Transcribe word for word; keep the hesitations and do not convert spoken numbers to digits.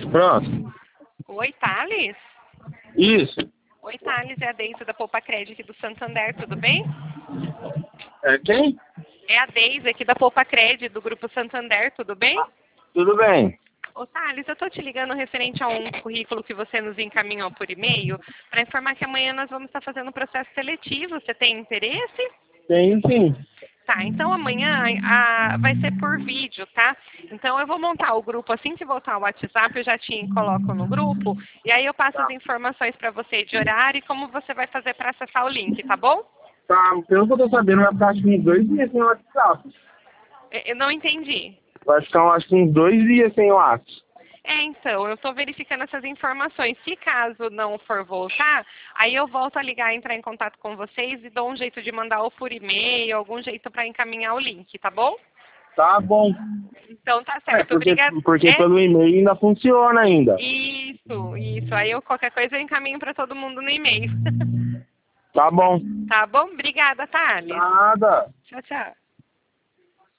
Pronto. Oi, Thales? Isso. Oi, Thales, é a Deise da Poupa Crédito aqui do Santander, tudo bem? É quem? É a Deise aqui da Poupa Crédito do Grupo Santander, tudo bem? Tudo bem. Ô, Thales, eu tô te ligando referente a um currículo que você nos encaminhou por e-mail para informar que amanhã nós vamos estar fazendo um processo seletivo. Você tem interesse? Tem sim. Tá, então amanhã a, vai ser por vídeo, tá? Então eu vou montar o grupo assim que voltar o WhatsApp, eu já te coloco no grupo e aí eu passo as Tá. informações para você de horário e como você vai fazer para acessar o link, tá bom? Tá, pelo que eu tô sabendo, vai ficar acho que uns dois dias sem o WhatsApp. Eu eu não entendi. Vai ficar acho que uns dois dias sem o WhatsApp. É, então, eu estou verificando essas informações. Se caso não for voltar, aí eu volto a ligar, entrar em contato com vocês e dou um jeito de mandar ou por e-mail, algum jeito para encaminhar o link, tá bom? Tá bom. Então tá É, certo, porque, obrigada. porque É? pelo e-mail ainda funciona ainda. Isso, isso. Aí eu qualquer coisa eu encaminho para todo mundo no e-mail. Tá bom. Tá bom? Obrigada, Thales. Nada. Tchau, tchau.